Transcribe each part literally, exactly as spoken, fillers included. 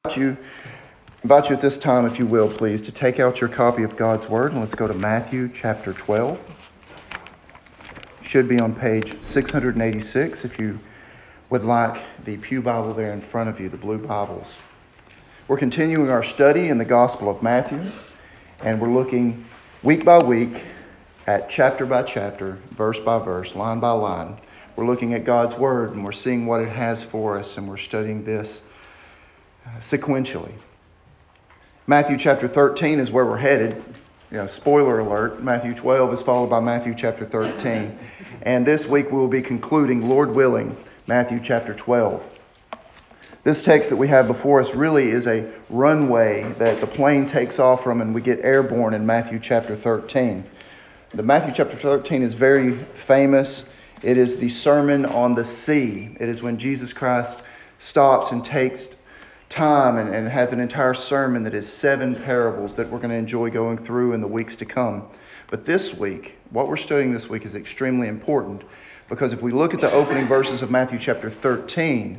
you invite you at this time, if you will, please, to take out your copy of God's Word and let's go to Matthew chapter twelve. Should be on page six hundred eighty-six if you would like the Pew Bible there in front of you, the blue Bibles. We're continuing our study in the Gospel of Matthew, and we're looking week by week at chapter by chapter, verse by verse, line by line. We're looking at God's Word and we're seeing what it has for us, and we're studying this sequentially. Matthew chapter thirteen is where we're headed. You know, spoiler alert, Matthew twelve is followed by Matthew chapter thirteen. And this week we will be concluding, Lord willing, Matthew chapter twelve. This text that we have before us really is a runway that the plane takes off from and we get airborne in Matthew chapter thirteen. The Matthew chapter thirteen is very famous. It is the Sermon on the Sea. It is when Jesus Christ stops and takes time and, and has an entire sermon that is seven parables that we're going to enjoy going through in the weeks to come. But this week, what we're studying this week is extremely important, because if we look at the opening verses of Matthew chapter thirteen,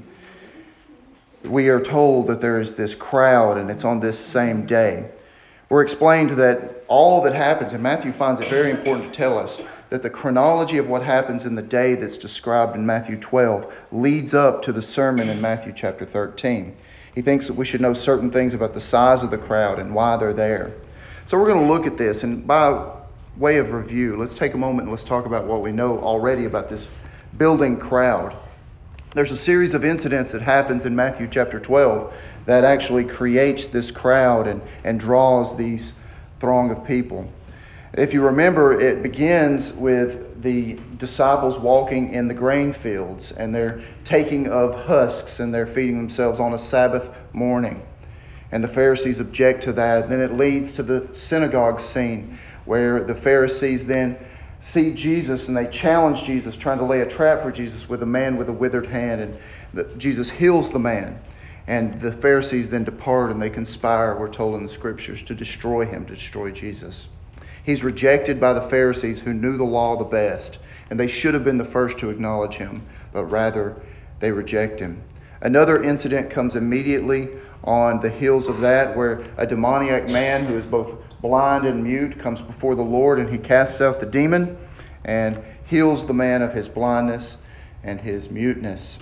we are told that there is this crowd and it's on this same day. We're explained that all that happens, and Matthew finds it very important to tell us, that the chronology of what happens in the day that's described in Matthew twelve leads up to the sermon in Matthew chapter thirteen. He thinks that we should know certain things about the size of the crowd and why they're there. So we're going to look at this, and by way of review, let's take a moment and let's talk about what we know already about this building crowd. There's a series of incidents that happens in Matthew chapter twelve that actually creates this crowd and, and draws these throng of people. If you remember, it begins with the disciples walking in the grain fields, and they're taking of husks and they're feeding themselves on a Sabbath morning. And the Pharisees object to that. And then it leads to the synagogue scene where the Pharisees then see Jesus and they challenge Jesus, trying to lay a trap for Jesus with a man with a withered hand. And the, Jesus heals the man. And the Pharisees then depart and they conspire, we're told in the Scriptures, to destroy him, to destroy Jesus. He's rejected by the Pharisees, who knew the law the best, and they should have been the first to acknowledge him, but rather they reject him. Another incident comes immediately on the heels of that, where a demoniac man who is both blind and mute comes before the Lord, and he casts out the demon and heals the man of his blindness and his muteness.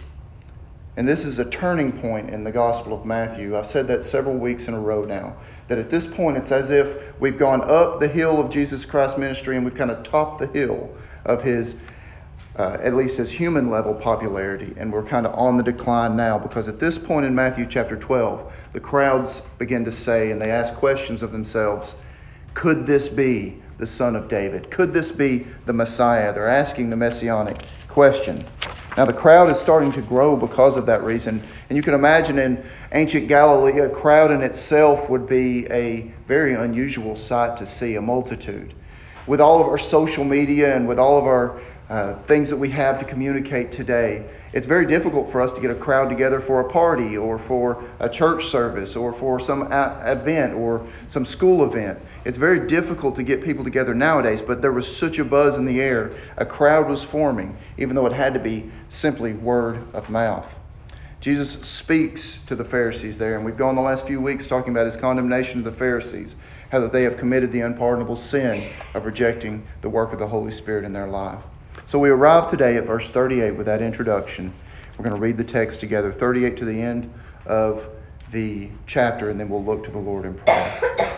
And this is a turning point in the Gospel of Matthew. I've said that several weeks in a row now, that at this point it's as if we've gone up the hill of Jesus Christ's ministry and we've kind of topped the hill of his, uh, at least his human level popularity, and we're kind of on the decline now, because at this point in Matthew chapter twelve, the crowds begin to say, and they ask questions of themselves, could this be the Son of David? Could this be the Messiah? They're asking the messianic question. Now the crowd is starting to grow because of that reason. And you can imagine in ancient Galilee, a crowd in itself would be a very unusual sight to see, a multitude. With all of our social media and with all of our uh, things that we have to communicate today, it's very difficult for us to get a crowd together for a party or for a church service or for some a- event or some school event. It's very difficult to get people together nowadays, but there was such a buzz in the air. A crowd was forming, even though it had to be simply word of mouth. Jesus speaks to the Pharisees there, and we've gone the last few weeks talking about his condemnation of the Pharisees, how that they have committed the unpardonable sin of rejecting the work of the Holy Spirit in their life. So we arrive today at verse thirty-eight with that introduction. We're going to read the text together, thirty-eight to the end of the chapter, and then we'll look to the Lord in prayer.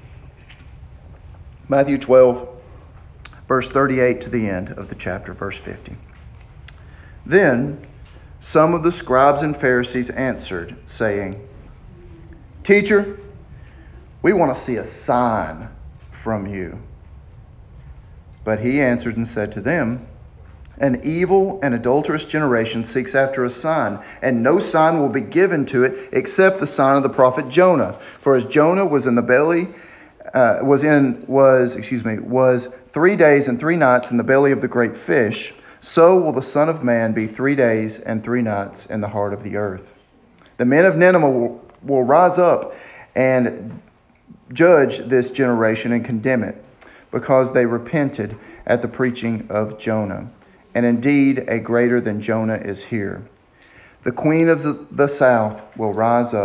Matthew twelve, verse thirty-eight to the end of the chapter, verse fifty. Then some of the scribes and Pharisees answered, saying, Teacher, we want to see a sign from you. But he answered and said to them, An evil and adulterous generation seeks after a sign, and no sign will be given to it except the sign of the prophet Jonah. For as Jonah was in the belly, uh, was in was excuse me was three days and three nights in the belly of the great fish, so will the Son of Man be three days and three nights in the heart of the earth. The men of Nineveh will, will rise up and judge this generation and condemn it, because they repented at the preaching of Jonah. And indeed, a greater than Jonah is here. The queen of the south will rise up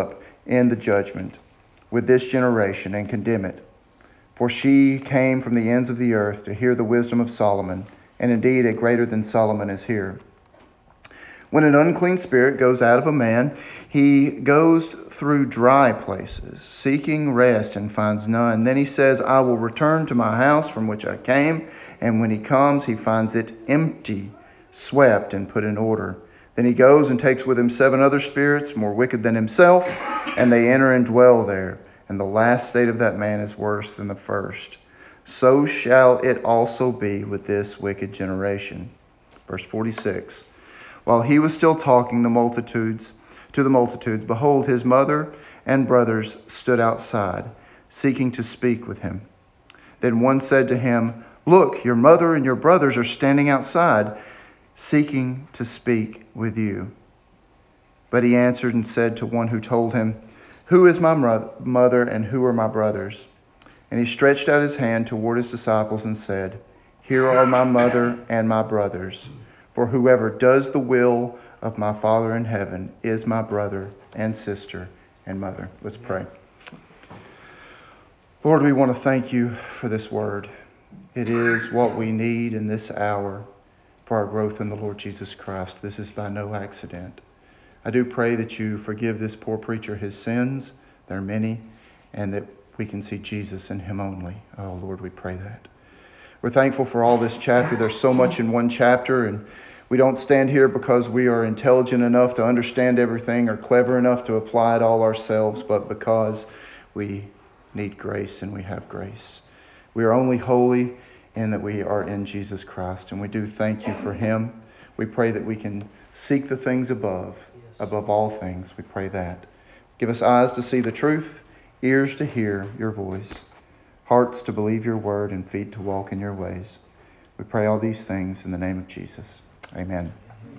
in the judgment with this generation and condemn it. For she came from the ends of the earth to hear the wisdom of Solomon, and indeed a greater than Solomon is here. When an unclean spirit goes out of a man, he goes through dry places, seeking rest and finds none. Then he says, I will return to my house from which I came. And when he comes, he finds it empty, swept, and put in order. Then he goes and takes with him seven other spirits, more wicked than himself, and they enter and dwell there. And the last state of that man is worse than the first. So shall it also be with this wicked generation. Verse forty-six. While he was still talking the multitudes to the multitudes, behold, his mother and brothers stood outside, seeking to speak with him. Then one said to him, Look, your mother and your brothers are standing outside, seeking to speak with you. But he answered and said to one who told him, Who is my mother and who are my brothers? And he stretched out his hand toward his disciples and said, Here are my mother and my brothers. For whoever does the will of my Father in heaven is my brother and sister and mother. Let's pray. Lord, we want to thank you for this word. It is what we need in this hour for our growth in the Lord Jesus Christ. This is by no accident. I do pray that you forgive this poor preacher his sins. There are many, and that we can see Jesus in him only. Oh, Lord, we pray that. We're thankful for all this chapter. There's so much in one chapter, and we don't stand here because we are intelligent enough to understand everything or clever enough to apply it all ourselves, but because we need grace and we have grace. We are only holy in that we are in Jesus Christ, and we do thank you for him. We pray that we can seek the things above, above all things. We pray that. Give us eyes to see the truth, ears to hear your voice, hearts to believe your word, and feet to walk in your ways. We pray all these things in the name of Jesus. Amen.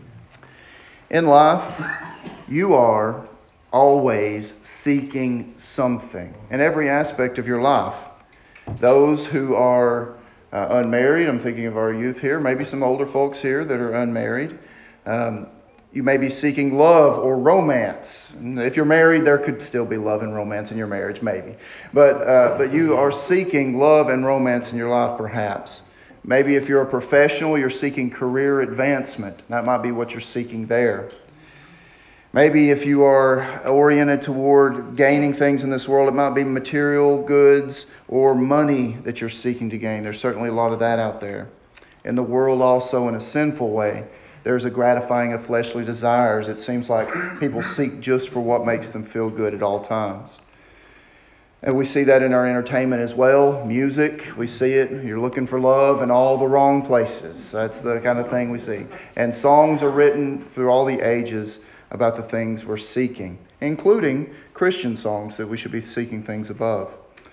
In life, you are always seeking something in every aspect of your life. Those who are uh, unmarried, I'm thinking of our youth here, maybe some older folks here that are unmarried. Um, you may be seeking love or romance. If you're married, there could still be love and romance in your marriage, maybe. But uh, but you are seeking love and romance in your life, perhaps. Maybe if you're a professional, you're seeking career advancement. That might be what you're seeking there. Maybe if you are oriented toward gaining things in this world, it might be material goods or money that you're seeking to gain. There's certainly a lot of that out there. In the world also, in a sinful way, there's a gratifying of fleshly desires. It seems like people seek just for what makes them feel good at all times. And we see that in our entertainment as well. Music, we see it. You're looking for love in all the wrong places. That's the kind of thing we see. And songs are written through all the ages about the things we're seeking, including Christian songs that we should be seeking things above.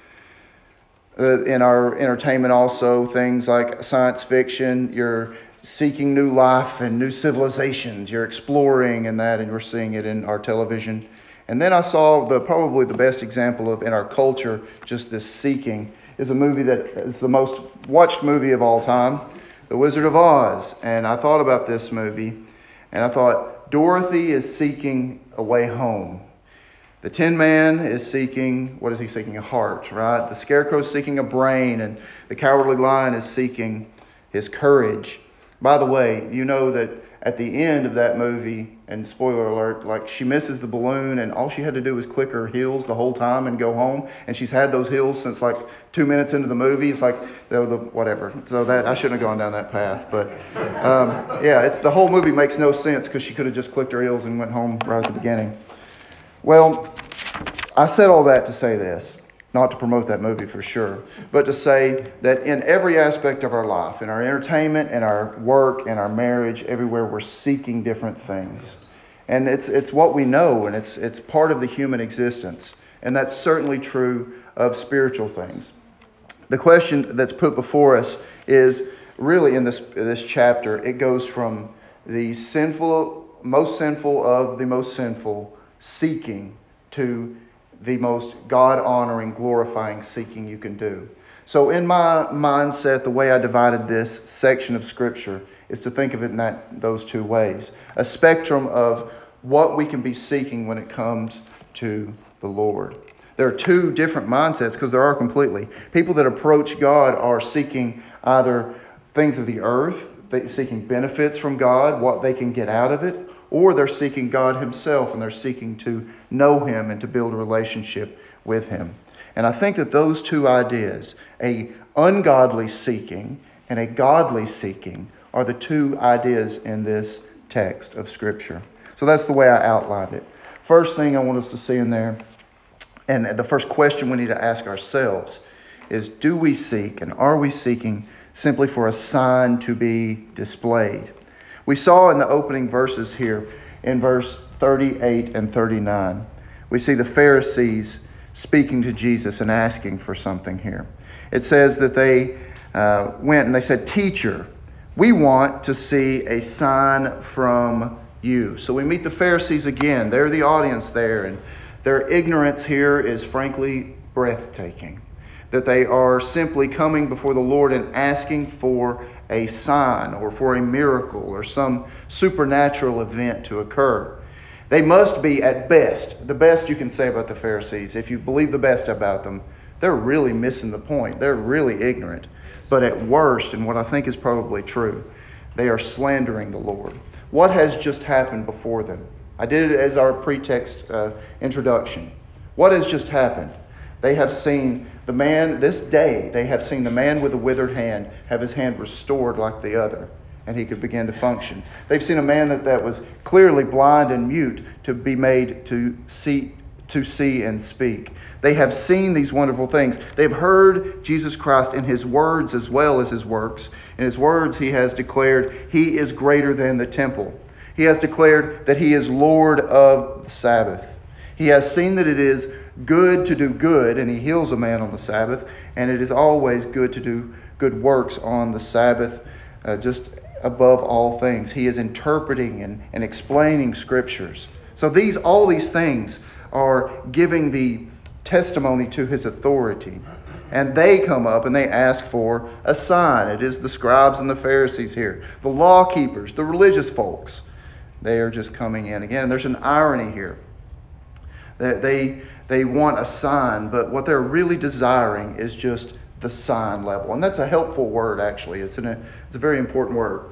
Uh, in our entertainment also, things like science fiction, you're seeking new life and new civilizations. You're exploring in that, and we're seeing it in our television. And then I saw the probably the best example of in our culture, just this seeking, is a movie that is the most watched movie of all time, The Wizard of Oz. And I thought about this movie, and I thought, Dorothy is seeking a way home. The Tin Man is seeking, what is he seeking? A heart, right? The Scarecrow is seeking a brain, and the Cowardly Lion is seeking his courage. By the way, you know that at the end of that movie, and spoiler alert, like she misses the balloon and all she had to do was click her heels the whole time and go home. And she's had those heels since like two minutes into the movie. It's like, the, the, whatever. So that I shouldn't have gone down that path. But um, yeah, it's the whole movie makes no sense because she could have just clicked her heels and went home right at the beginning. Well, I said all that to say this. Not to promote that movie for sure, but to say that in every aspect of our life, in our entertainment, in our work, in our marriage, everywhere we're seeking different things. And it's it's what we know, and it's it's part of the human existence. And that's certainly true of spiritual things. The question that's put before us is really in this this chapter, it goes from the sinful, most sinful of the most sinful, seeking, to the most God-honoring, glorifying seeking you can do. So in my mindset, the way I divided this section of Scripture is to think of it in that those two ways. A spectrum of what we can be seeking when it comes to the Lord. There are two different mindsets, because there are completely. People that approach God are seeking either things of the earth, they seeking benefits from God, what they can get out of it, or they're seeking God himself, and they're seeking to know him and to build a relationship with him. And I think that those two ideas, a ungodly seeking and a godly seeking, are the two ideas in this text of Scripture. So that's the way I outlined it. First thing I want us to see in there, and the first question we need to ask ourselves, is do we seek and are we seeking simply for a sign to be displayed? We saw in the opening verses here, in verse thirty-eight and thirty-nine, we see the Pharisees speaking to Jesus and asking for something here. It says that they uh, went and they said, "Teacher, we want to see a sign from you." So we meet the Pharisees again. They're the audience there, and their ignorance here is frankly breathtaking. That they are simply coming before the Lord and asking for a sign or for a miracle or some supernatural event to occur. They must be, at best, the best you can say about the Pharisees, if you believe the best about them, they're really missing the point. They're really ignorant. But at worst, and what I think is probably true, they are slandering the Lord. What has just happened before them? I did it as our pretext uh, introduction. What has just happened? They have seen the man, this day, they have seen the man with the withered hand have his hand restored like the other, and he could begin to function. They've seen a man that, that was clearly blind and mute to be made to see, to see and speak. They have seen these wonderful things. They've heard Jesus Christ in his words as well as his works. In his words, he has declared he is greater than the temple. He has declared that he is Lord of the Sabbath. He has seen that it is good to do good, and he heals a man on the Sabbath, and it is always good to do good works on the Sabbath, uh, just above all things. He is interpreting and, and explaining scriptures. So these, all these things are giving the testimony to his authority. And they come up and they ask for a sign. It is the scribes and the Pharisees here, the law keepers, the religious folks. They are just coming in again. And there's an irony here. They, they, they want a sign, but what they're really desiring is just the sign level. And that's a helpful word, actually. It's, an, it's a very important word.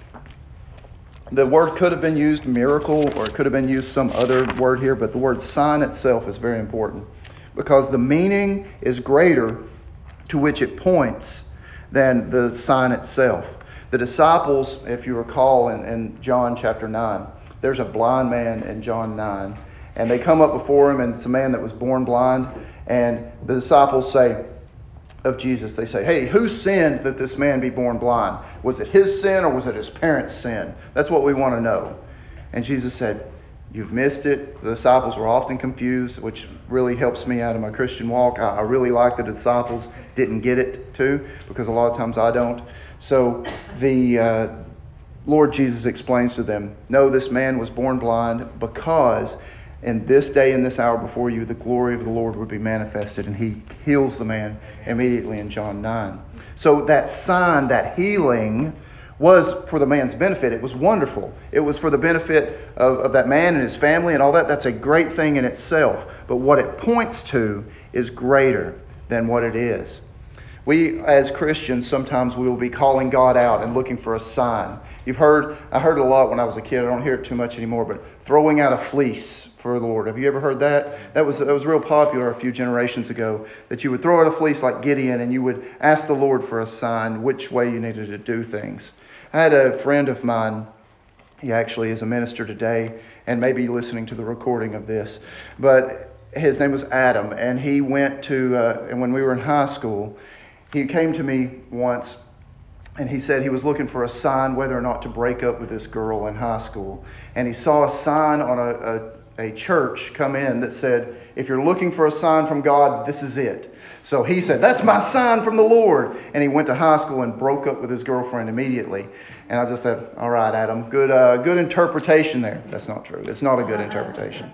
The word could have been used miracle, or it could have been used some other word here, but the word sign itself is very important because the meaning is greater to which it points than the sign itself. The disciples, if you recall in, in John chapter nine, there's a blind man in John nine, and they come up before him, and it's a man that was born blind, and the disciples say of Jesus, they say, "Hey, who sinned that this man be born blind? Was it his sin or was it his parents' sin? That's what we want to know." And Jesus said, "You've missed it." The disciples were often confused, which really helps me out of my Christian walk. I, I really like the disciples didn't get it too, because a lot of times I don't. So the uh, Lord Jesus explains to them, "No, this man was born blind because in this day and this hour before you, the glory of the Lord would be manifested." And he heals the man immediately in John nine. So that sign, that healing, was for the man's benefit. It was wonderful. It was for the benefit of, of that man and his family and all that. That's a great thing in itself. But what it points to is greater than what it is. We, as Christians, sometimes we will be calling God out and looking for a sign. You've heard, I heard it a lot when I was a kid. I don't hear it too much anymore, but throwing out a fleece for the Lord. Have you ever heard that? That was, that was real popular a few generations ago, that you would throw out a fleece like Gideon and you would ask the Lord for a sign which way you needed to do things. I had a friend of mine, he actually is a minister today and may be listening to the recording of this, but his name was Adam, and he went to, uh, and when we were in high school, he came to me once and he said he was looking for a sign whether or not to break up with this girl in high school. And he saw a sign on a, a, a church come in that said, "If you're looking for a sign from God, this is it." So he said, "That's my sign from the Lord." And he went to high school and broke up with his girlfriend immediately. And I just said, "All right, Adam, good uh, good interpretation there." That's not true. It's not a good interpretation.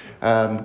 Um,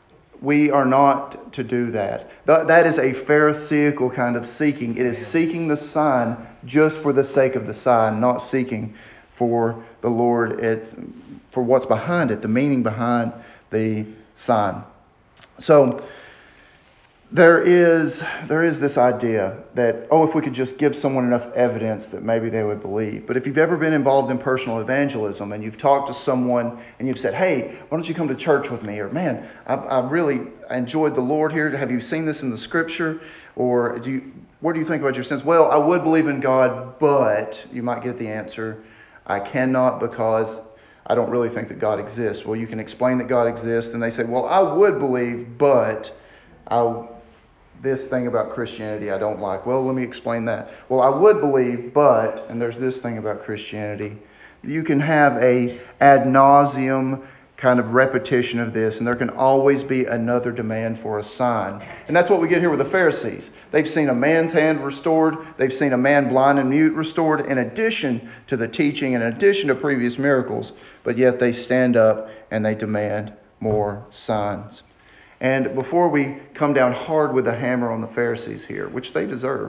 we are not to do that. Th- that is a Pharisaical kind of seeking. It is seeking the sign just for the sake of the sign, not seeking for the Lord, it, for what's behind it, the meaning behind the sign. So there is there is this idea that, oh, if we could just give someone enough evidence that maybe they would believe. But if you've ever been involved in personal evangelism and you've talked to someone and you've said, hey, why don't you come to church with me? Or, man, I, I really enjoyed the Lord here. Have you seen this in the Scripture? Or do you, what do you think about your sins? Well, I would believe in God, but you might get the answer, I cannot because I don't really think that God exists. Well, you can explain that God exists, and they say, well, I would believe, but I, this thing about Christianity I don't like. Well, let me explain that. Well, I would believe, but, and there's this thing about Christianity. You can have a ad nauseum kind of repetition of this, and there can always be another demand for a sign. And that's what we get here with the Pharisees. They've seen a man's hand restored. They've seen a man blind and mute restored in addition to the teaching, in addition to previous miracles. But yet they stand up and they demand more signs. And before we come down hard with the hammer on the Pharisees here, which they deserve,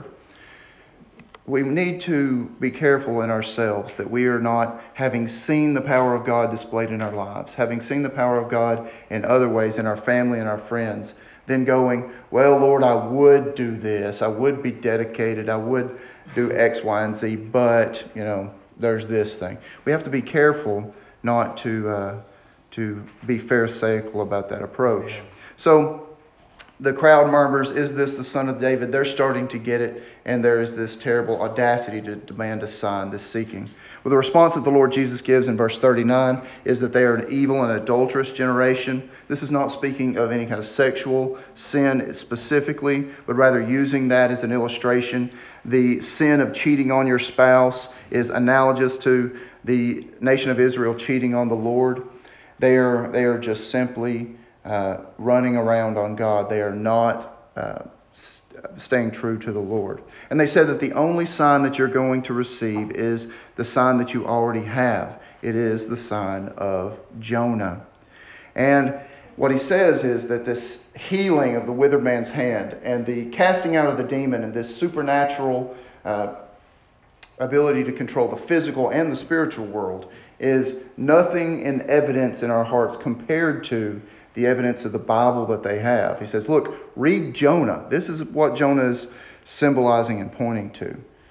we need to be careful in ourselves that we are not, having seen the power of God displayed in our lives, having seen the power of God in other ways in our family and our friends, then going, well, Lord, I would do this. I would be dedicated. I would do X, Y, and Z, but, you know, there's this thing. We have to be careful not to uh, to be pharisaical about that approach. Yeah. So the crowd murmurs, is this the son of David? They're starting to get it, and there is this terrible audacity to demand a sign, this seeking. Well, the response that the Lord Jesus gives in verse thirty-nine is that they are an evil and adulterous generation. This is not speaking of any kind of sexual sin specifically, but rather using that as an illustration. The sin of cheating on your spouse is analogous to the nation of Israel cheating on the Lord. They are, they are just simply Uh, running around on God. They are not uh, st- staying true to the Lord. And they said that the only sign that you're going to receive is the sign that you already have. It is the sign of Jonah. And what he says is that this healing of the withered man's hand and the casting out of the demon and this supernatural uh, ability to control the physical and the spiritual world is nothing in evidence in our hearts compared to the evidence of the Bible that they have. He says, look, read Jonah. This is what Jonah is symbolizing and pointing to.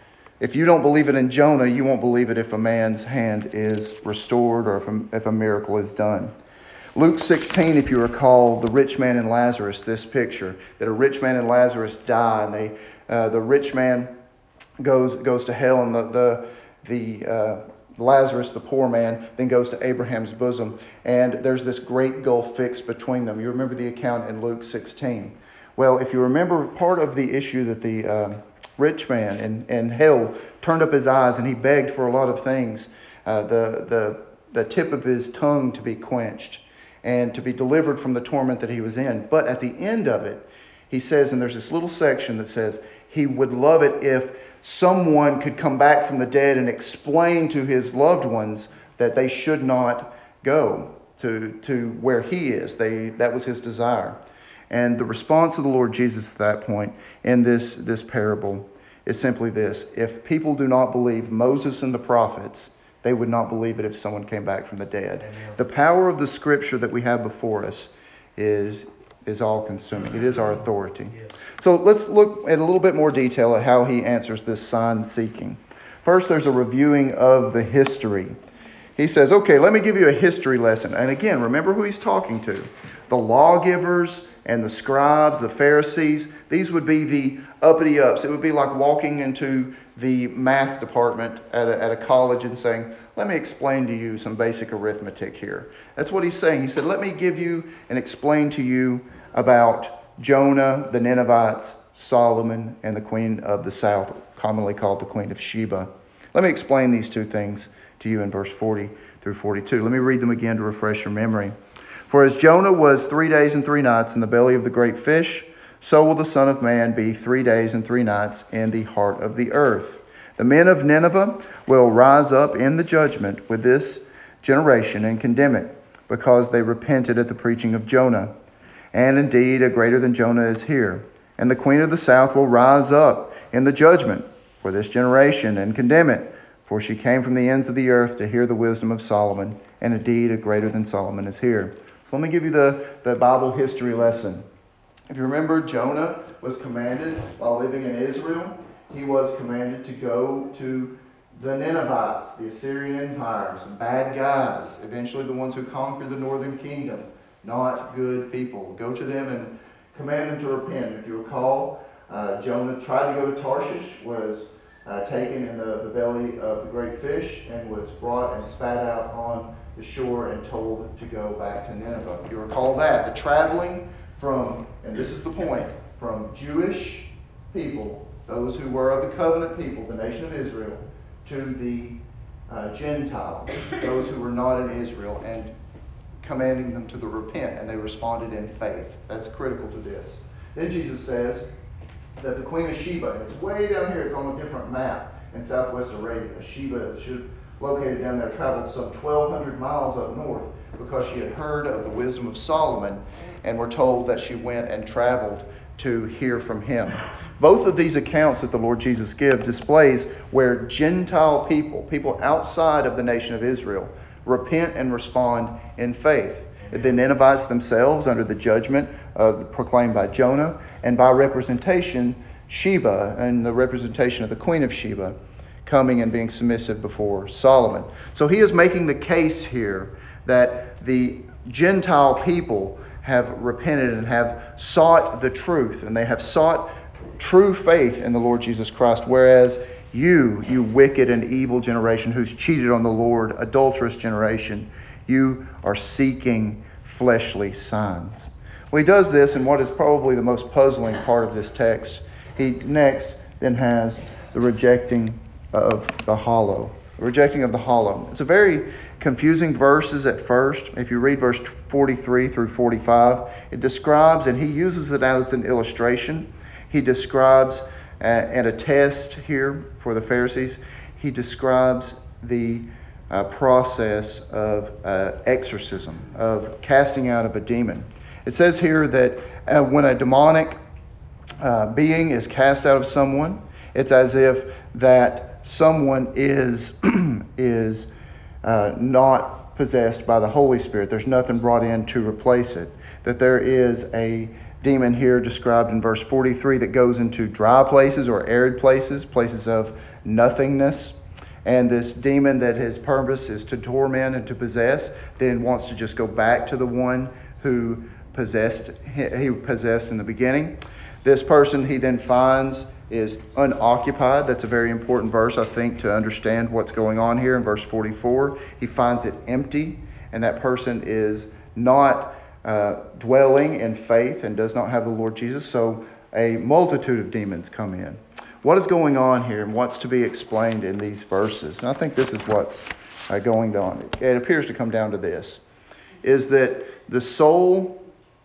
If you don't believe it in Jonah, you won't believe it if a man's hand is restored or if a, if a miracle is done. Luke sixteen, if you recall, the rich man and Lazarus, this picture, that a rich man and Lazarus die, and they, uh, the rich man goes goes to hell, and the the, the uh, Lazarus, the poor man, then goes to Abraham's bosom, and there's this great gulf fixed between them. You remember the account in Luke sixteen. Well, if you remember, part of the issue that the um, rich man in, in hell turned up his eyes and he begged for a lot of things. Uh, the, the, the tip of his tongue to be quenched and to be delivered from the torment that he was in. But at the end of it, he says, and there's this little section that says, he would love it if someone could come back from the dead and explain to his loved ones that they should not go to to where he is. They that was his desire. And the response of the Lord Jesus at that point in this, this parable is simply this. If people do not believe Moses and the prophets, they would not believe it if someone came back from the dead. Amen. The power of the Scripture that we have before us is is all-consuming. It is our authority. Yes. So let's look at a little bit more detail at how he answers this sign-seeking. First, there's a reviewing of the history. He says, okay, let me give you a history lesson. And again, remember who he's talking to. The lawgivers and the scribes, the Pharisees, these would be the uppity-ups. It would be like walking into the math department at a, at a college and saying, let me explain to you some basic arithmetic here. That's what he's saying. He said, let me give you and explain to you about Jonah, the Ninevites, Solomon, and the queen of the south, commonly called the Queen of Sheba. Let me explain these two things to you in verse forty through forty-two. Let me read them again to refresh your memory. For as Jonah was three days and three nights in the belly of the great fish, so will the Son of Man be three days and three nights in the heart of the earth. The men of Nineveh will rise up in the judgment with this generation and condemn it, because they repented at the preaching of Jonah. And indeed, a greater than Jonah is here. And the queen of the south will rise up in the judgment for this generation and condemn it, for she came from the ends of the earth to hear the wisdom of Solomon. And indeed, a greater than Solomon is here. So let me give you the, the Bible history lesson. If you remember, Jonah was commanded while living in Israel, he was commanded to go to the Ninevites, the Assyrian Empire, some bad guys, eventually the ones who conquered the northern kingdom, not good people. Go to them and command them to repent. If you recall, uh, Jonah tried to go to Tarshish, was uh, taken in the, the belly of the great fish, and was brought and spat out on the shore and told to go back to Nineveh. If you recall that, the traveling from, and this is the point, from Jewish people, those who were of the covenant people, the nation of Israel, to the uh, Gentiles, those who were not in Israel, and commanding them to the repent, and they responded in faith. That's critical to this. Then Jesus says that the Queen of Sheba, and it's way down here, it's on a different map in southwest Arabia. Sheba, should, located down there, traveled some twelve hundred miles up north because she had heard of the wisdom of Solomon, and we're told that she went and traveled to hear from him. Both of these accounts that the Lord Jesus gives displays where Gentile people, people outside of the nation of Israel, repent and respond in faith. The Ninevites themselves, under the judgment uh, proclaimed by Jonah, and by representation, Sheba, and the representation of the Queen of Sheba, coming and being submissive before Solomon. So he is making the case here that the Gentile people have repented and have sought the truth, and they have sought true faith in the Lord Jesus Christ, whereas you, you wicked and evil generation who's cheated on the Lord, adulterous generation, you are seeking fleshly signs. Well, he does this in what is probably the most puzzling part of this text. He next then has the rejecting of the hollow. The rejecting of the hollow. It's a very confusing verses at first. If you read verse forty-three through forty-five, it describes, and he uses it as an illustration. He describes, uh, and a test here for the Pharisees, he describes the uh, process of uh, exorcism, of casting out of a demon. It says here that uh, when a demonic uh, being is cast out of someone, it's as if that someone is is uh, not possessed by the Holy Spirit. There's nothing brought in to replace it. That there is a demon here described in verse forty-three that goes into dry places or arid places, places of nothingness. And this demon that his purpose is to torment and to possess, then wants to just go back to the one who possessed he possessed in the beginning. This person he then finds is unoccupied. That's a very important verse, I think, to understand what's going on here in verse forty-four. He finds it empty, and that person is not uh, dwelling in faith and does not have the Lord Jesus. So a multitude of demons come in. What is going on here and what's to be explained in these verses? And I think this is what's uh, going on. It appears to come down to this, is that the soul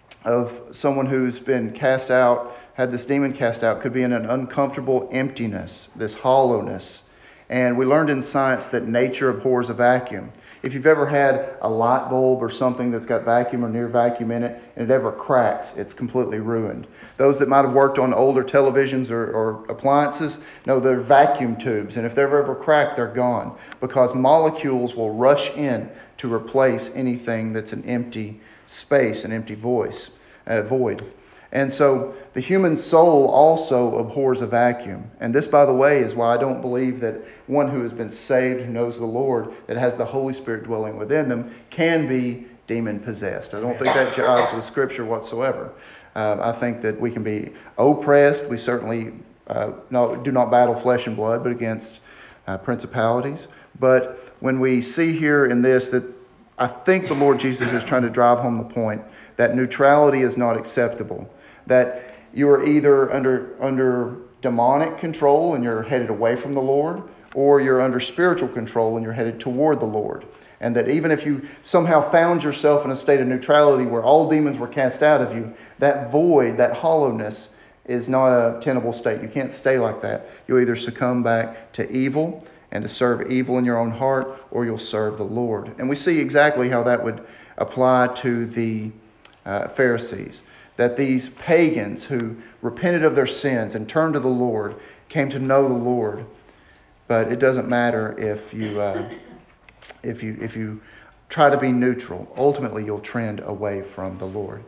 of someone who's been cast out, had this demon cast out, could be in an uncomfortable emptiness, this hollowness. And we learned in science that nature abhors a vacuum. If you've ever had a light bulb or something that's got vacuum or near vacuum in it, and it ever cracks, it's completely ruined. Those that might have worked on older televisions or, or appliances know they're vacuum tubes, and if they're ever cracked, they're gone, because molecules will rush in to replace anything that's an empty space, an empty voice, uh, void. And so the human soul also abhors a vacuum. And this, by the way, is why I don't believe that one who has been saved, who knows the Lord, that has the Holy Spirit dwelling within them, can be demon-possessed. I don't think that jives with Scripture whatsoever. Uh, I think that we can be oppressed. We certainly uh, no, do not battle flesh and blood, but against uh, principalities. But when we see here in this that I think the Lord Jesus is trying to drive home the point that neutrality is not acceptable. That you are either under under demonic control and you're headed away from the Lord, or you're under spiritual control and you're headed toward the Lord. And that even if you somehow found yourself in a state of neutrality where all demons were cast out of you, that void, that hollowness is not a tenable state. You can't stay like that. You'll either succumb back to evil and to serve evil in your own heart, or you'll serve the Lord. And we see exactly how that would apply to the uh, Pharisees. That these pagans who repented of their sins and turned to the Lord came to know the Lord. But it doesn't matter if you uh, if you if you try to be neutral. Ultimately, you'll trend away from the Lord.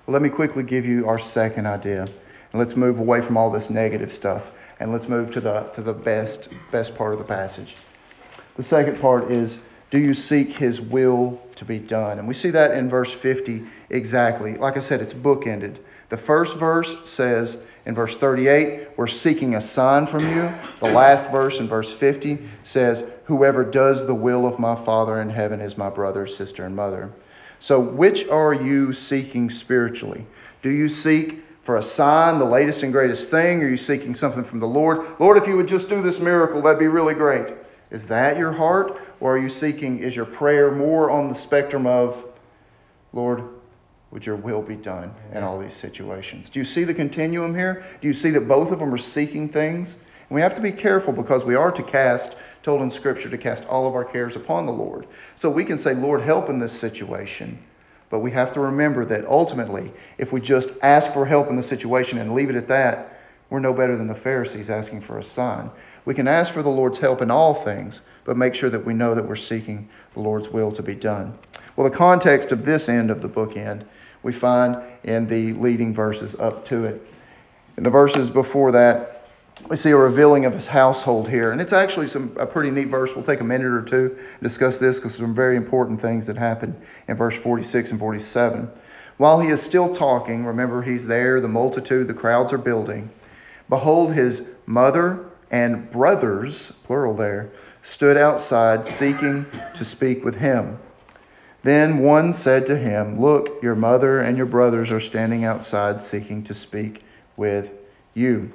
Well, let me quickly give you our second idea. And let's move away from all this negative stuff. And let's move to the to the best best part of the passage. The second part is, do you seek his will to be done? And we see that in verse fifty exactly. Like I said, it's bookended. The first verse says in verse thirty-eight, we're seeking a sign from you. The last verse in verse fifty says, whoever does the will of my Father in heaven is my brother, sister, and mother. So which are you seeking spiritually? Do you seek for a sign, the latest and greatest thing? Are you seeking something from the Lord? Lord, if you would just do this miracle, that'd be really great. Is that your heart? Or are you seeking, is your prayer more on the spectrum of, Lord, would your will be done in all these situations? Do you see the continuum here? Do you see that both of them are seeking things? And we have to be careful because we are to cast, told in Scripture, to cast all of our cares upon the Lord. So we can say, Lord, help in this situation. But we have to remember that ultimately, if we just ask for help in the situation and leave it at that, we're no better than the Pharisees asking for a sign. We can ask for the Lord's help in all things, but make sure that we know that we're seeking the Lord's will to be done. Well, the context of this end of the bookend we find in the leading verses up to it. In the verses before that, we see a revealing of his household here. And it's actually some a pretty neat verse. We'll take a minute or two to discuss this because some very important things that happen in verse forty-six and forty-seven. While he is still talking, remember he's there, the multitude, the crowds are building. Behold, his mother and brothers, plural there, stood outside seeking to speak with him. Then one said to him, look, your mother and your brothers are standing outside seeking to speak with you.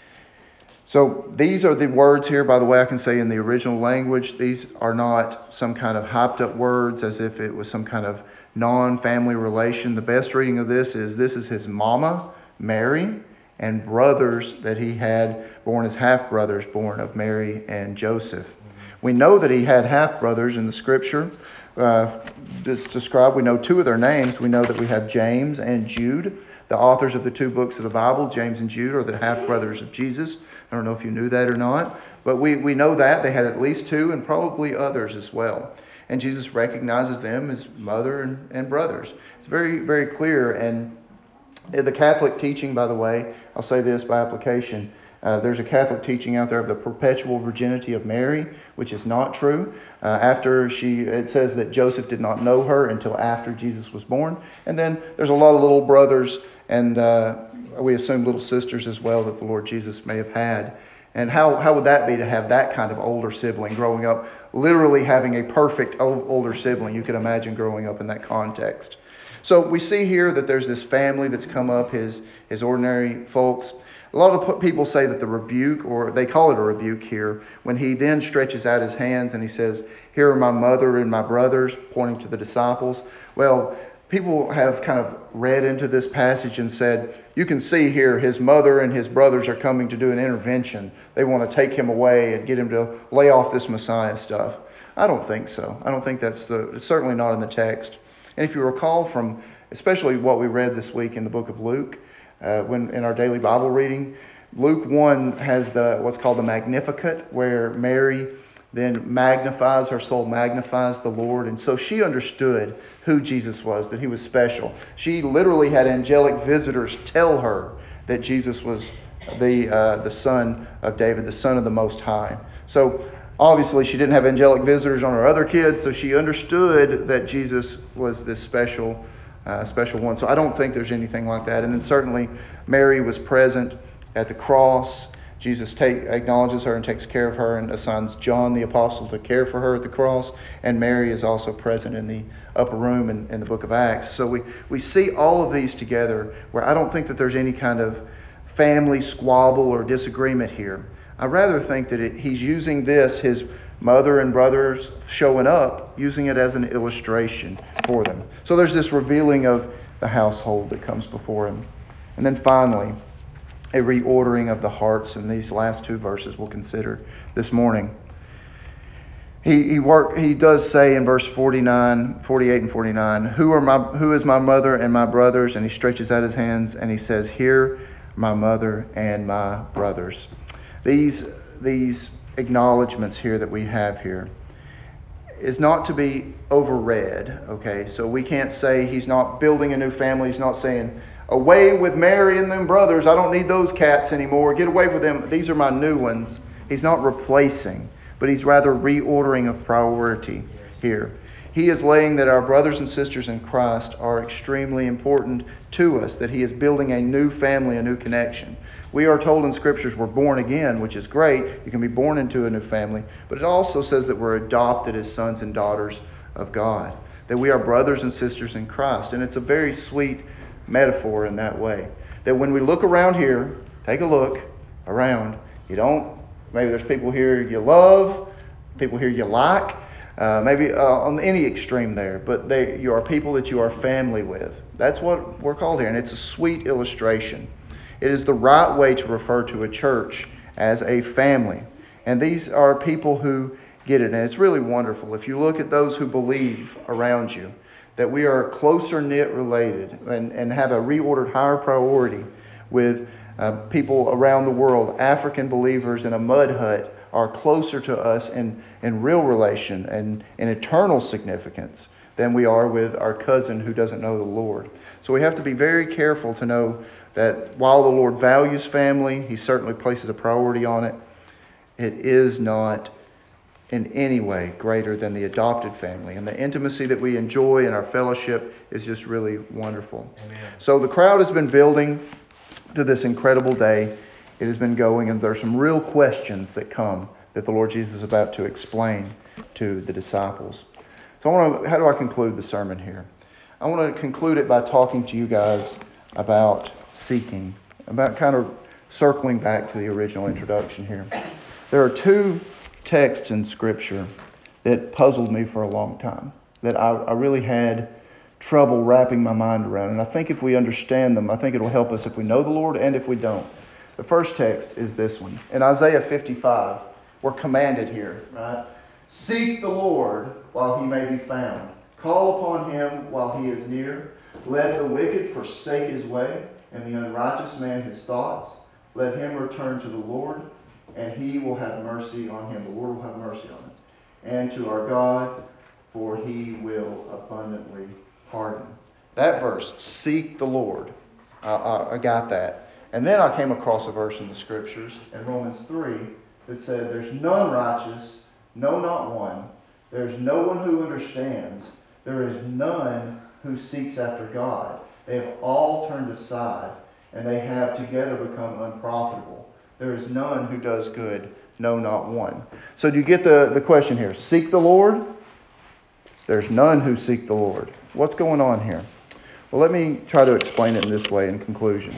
So these are the words here, by the way, I can say in the original language, these are not some kind of hyped up words as if it was some kind of non-family relation. The best reading of this is, this is his mama, Mary, and brothers that he had born as half-brothers, born of Mary and Joseph. We know that he had half-brothers in the Scripture. Uh, this described, we know two of their names. We know that we have James and Jude. The authors of the two books of the Bible, James and Jude, are the half-brothers of Jesus. I don't know if you knew that or not, but we, we know that. They had at least two and probably others as well. And Jesus recognizes them as mother and, and brothers. It's very, very clear. And the Catholic teaching, by the way, I'll say this by application, uh, there's a Catholic teaching out there of the perpetual virginity of Mary, which is not true. Uh, after she, it says that Joseph did not know her until after Jesus was born. And then there's a lot of little brothers and uh, we assume little sisters as well that the Lord Jesus may have had. And how, how would that be to have that kind of older sibling growing up, literally having a perfect older sibling? You could imagine growing up in that context. So we see here that there's this family that's come up, his, his ordinary folks. A lot of people say that the rebuke, or they call it a rebuke here, when he then stretches out his hands and he says, here are my mother and my brothers, pointing to the disciples. Well, people have kind of read into this passage and said, you can see here his mother and his brothers are coming to do an intervention. They want to take him away and get him to lay off this Messiah stuff. I don't think so. I don't think that's the, it's certainly not in the text. And if you recall from especially what we read this week in the book of Luke, uh, when in our daily Bible reading, Luke one has the what's called the Magnificat, where Mary then magnifies, her soul magnifies the Lord. And so she understood who Jesus was, that he was special. She literally had angelic visitors tell her that Jesus was the uh, the son of David, the son of the Most High. So obviously she didn't have angelic visitors on her other kids, so she understood that Jesus was this special uh, special one. So I don't think there's anything like that. And then certainly Mary was present at the cross. Jesus take, acknowledges her and takes care of her and assigns John the Apostle to care for her at the cross. And Mary is also present in the upper room in, in the book of Acts. So we, we see all of these together where I don't think that there's any kind of family squabble or disagreement here. I rather think that it, he's using this, his mother and brothers showing up, using it as an illustration for them. So there's this revealing of the household that comes before him. And then finally, a reordering of the hearts in these last two verses we'll consider this morning. He he work he does say in verse forty-nine, forty-eight and forty-nine, who are my who is my mother and my brothers? And he stretches out his hands and he says, here my mother and my brothers. These these acknowledgments here that we have here. is not to be overread, okay? So we can't say he's not building a new family. He's not saying, away with Mary and them brothers. I don't need those cats anymore. Get away with them. These are my new ones. He's not replacing, but he's rather reordering of priority here. He is laying that our brothers and sisters in Christ are extremely important to us, that he is building a new family, a new connection. We are told in Scriptures we're born again, which is great. You can be born into a new family. But it also says that we're adopted as sons and daughters of God, that we are brothers and sisters in Christ. And it's a very sweet metaphor in that way. That when we look around here, take a look around, you don't, maybe there's people here you love, people here you like, uh, maybe uh, on any extreme there, but they, you are people that you are family with. That's what we're called here, and it's a sweet illustration. It is the right way to refer to a church as a family. And these are people who get it, and it's really wonderful. If you look at those who believe around you, that we are closer knit related and, and have a reordered higher priority with uh, people around the world. African believers in a mud hut are closer to us in, in real relation and in eternal significance than we are with our cousin who doesn't know the Lord. So we have to be very careful to know that while the Lord values family, he certainly places a priority on it. It is not in any way greater than the adopted family. And the intimacy that we enjoy in our fellowship is just really wonderful. Amen. So the crowd has been building to this incredible day. It has been going, and there are some real questions that come that the Lord Jesus is about to explain to the disciples. So I want to, how do I conclude the sermon here? I want to conclude it by talking to you guys about seeking, about kind of circling back to the original introduction here. There are two texts in Scripture that puzzled me for a long time, that I, I really had trouble wrapping my mind around. And I think if we understand them, I think it'll help us if we know the Lord and if we don't. The first text is this one. In Isaiah fifty-five, we're commanded here, right? Seek the Lord while he may be found. Call upon him while he is near. Let the wicked forsake his way, and the unrighteous man his thoughts. Let him return to the Lord, and he will have mercy on him. The Lord will have mercy on him. And to our God, for he will abundantly pardon. That verse, seek the Lord. I, I, I got that. And then I came across a verse in the Scriptures, in Romans three, that said, there's none righteous, no, not one. There's no one who understands. There is none who seeks after God. They have all turned aside, and they have together become unprofitable. There is none who does good, no, not one. So do you get the, the question here? Seek the Lord? There's none who seek the Lord. What's going on here? Well, let me try to explain it in this way in conclusion.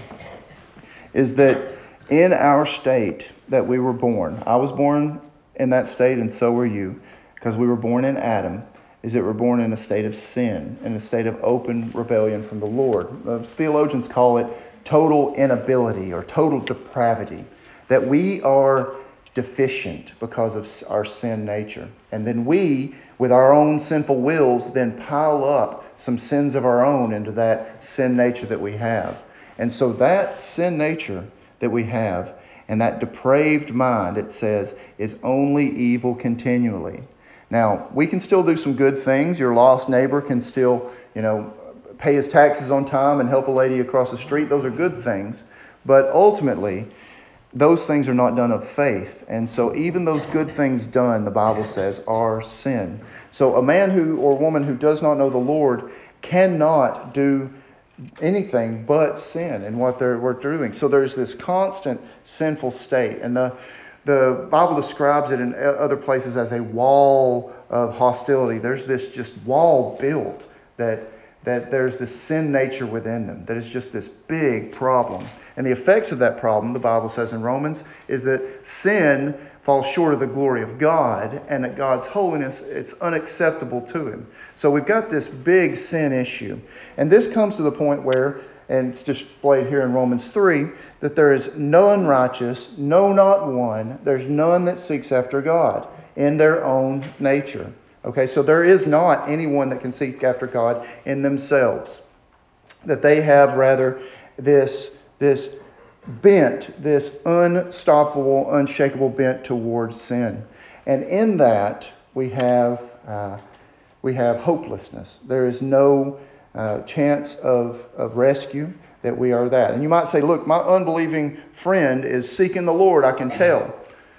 Is that in our state that we were born, I was born in that state and so were you, because we were born in Adam, is that we're born in a state of sin, in a state of open rebellion from the Lord. The theologians call it total inability or total depravity, that we are deficient because of our sin nature. And then we, with our own sinful wills, then pile up some sins of our own into that sin nature that we have. And so that sin nature that we have and that depraved mind, it says, is only evil continually. Now, we can still do some good things. Your lost neighbor can still, you know, pay his taxes on time and help a lady across the street. Those are good things. But ultimately, those things are not done of faith. And so even those good things done, the Bible says, are sin. So a man who or woman who does not know the Lord cannot do anything but sin in what they're, what they're doing. So there's this constant sinful state. And the the Bible describes it in other places as a wall of hostility. There's this just wall built that that there's this sin nature within them, that is just this big problem. And the effects of that problem, the Bible says in Romans, is that sin falls short of the glory of God, and that God's holiness, it's unacceptable to him. So we've got this big sin issue. And this comes to the point where, and it's displayed here in Romans three, that there is none righteous, no, not one. There's none that seeks after God in their own nature. Okay, so there is not anyone that can seek after God in themselves. That they have rather this, this bent, this unstoppable, unshakable bent towards sin. And in that we have uh, we have hopelessness. There is no uh, chance of, of rescue that we are that. And you might say, look, my unbelieving friend is seeking the Lord, I can tell.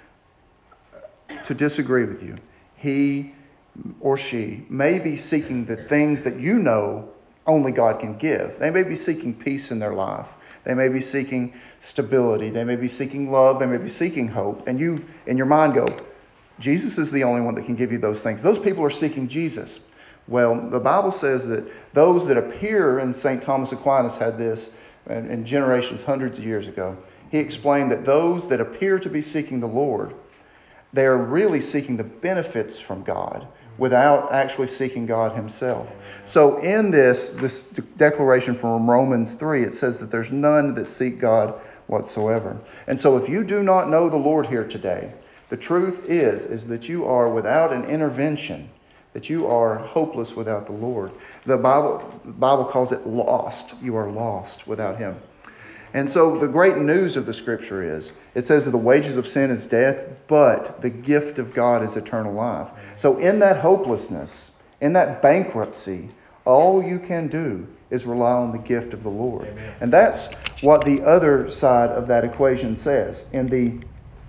To disagree with you. He or she may be seeking the things that you know only God can give. They may be seeking peace in their life. They may be seeking stability. They may be seeking love. They may be seeking hope. And you, in your mind, go, Jesus is the only one that can give you those things. Those people are seeking Jesus. Well, the Bible says that those that appear, and Saint Thomas Aquinas had this in, in generations, hundreds of years ago. He explained that those that appear to be seeking the Lord, they are really seeking the benefits from God without actually seeking God himself. So in this, this declaration from Romans three, it says that there's none that seek God whatsoever. And so if you do not know the Lord here today, the truth is, is that you are without an intervention, that you are hopeless without the Lord. The Bible, the Bible calls it lost. You are lost without him. And so the great news of the Scripture is, it says that the wages of sin is death, but the gift of God is eternal life. So in that hopelessness, in that bankruptcy, all you can do is rely on the gift of the Lord. Amen. And that's what the other side of that equation says in the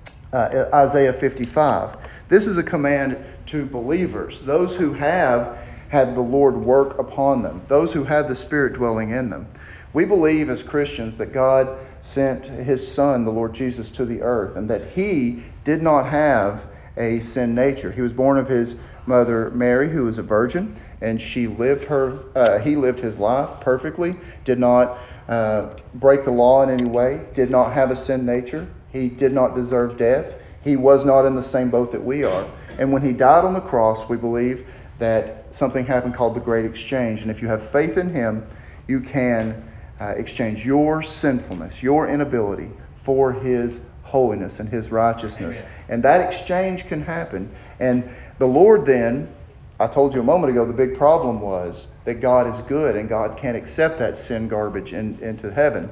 uh, Isaiah fifty-five. This is a command to believers, those who have had the Lord work upon them, those who have the Spirit dwelling in them. We believe as Christians that God sent his Son, the Lord Jesus, to the earth, and that he did not have a sin nature. He was born of his mother Mary, who was a virgin, and she lived her. Uh, he lived his life perfectly, did not uh, break the law in any way, did not have a sin nature. He did not deserve death. He was not in the same boat that we are. And when he died on the cross, we believe that something happened called the Great Exchange. And if you have faith in him, you can Uh, exchange your sinfulness, your inability, for his holiness and his righteousness. Amen. And that exchange can happen. And the Lord then, I told you a moment ago, the big problem was that God is good and God can't accept that sin garbage in, into heaven.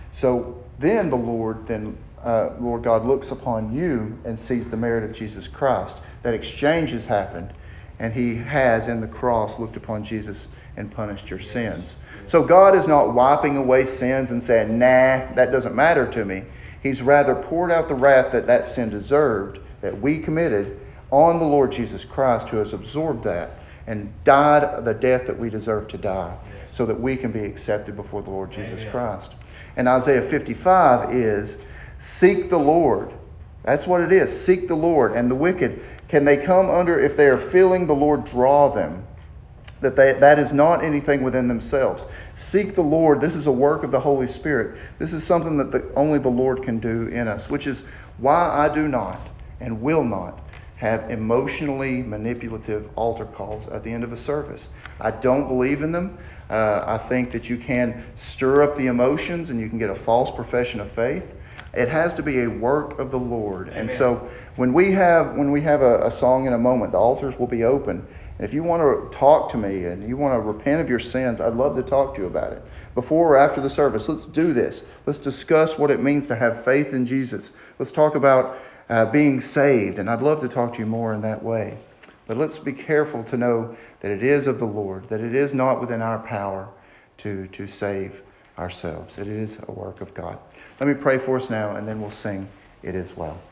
So then the Lord, then uh, Lord God looks upon you and sees the merit of Jesus Christ. That exchange has happened. And he has, in the cross, looked upon Jesus and punished your sins. So God is not wiping away sins and saying, nah, that doesn't matter to me. He's rather poured out the wrath that that sin deserved, that we committed, on the Lord Jesus Christ, who has absorbed that and died the death that we deserve to die, so that we can be accepted before the Lord Jesus Amen. Christ. And Isaiah fifty-five is, seek the Lord. That's what it is. Seek the Lord. And the wicked, can they come under, if they are feeling the Lord draw them, that they, that is not anything within themselves. Seek the Lord. This is a work of the Holy Spirit. This is something that the, only the Lord can do in us, which is why I do not and will not have emotionally manipulative altar calls at the end of a service. I don't believe in them. Uh, I think that you can stir up the emotions and you can get a false profession of faith. It has to be a work of the Lord. Amen. And so when we have when we have a, a song in a moment, the altars will be open. And if you want to talk to me and you want to repent of your sins, I'd love to talk to you about it. Before or after the service, let's do this. Let's discuss what it means to have faith in Jesus. Let's talk about uh, being saved. And I'd love to talk to you more in that way. But let's be careful to know that it is of the Lord, that it is not within our power to, to save ourselves. It is a work of God. Let me pray for us now, and then we'll sing It Is Well.